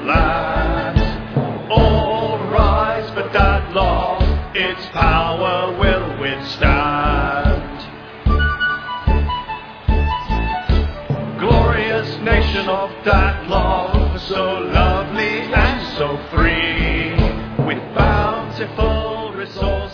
land. All rise for Danelaw, its power will withstand. Glorious nation of Danelaw, so lovely and so free, with bountiful resources.